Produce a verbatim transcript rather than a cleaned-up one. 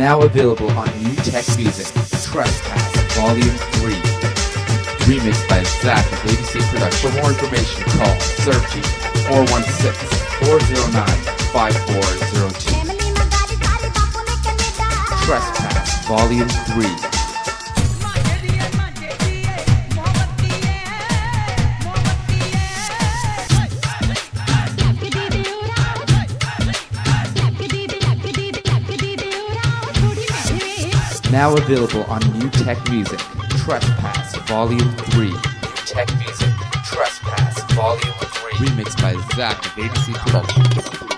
Now available on New Tech Music, Trespass Volume three. Remixed by Zach of A B C Production. For more information, call Sergi at four one six, four zero nine, five four zero two. Trespass Volume three. Now available on New Tech Music, Trespass Volume three. New Tech Music, Trespass Volume three. Remixed by Zach of A B C Productions.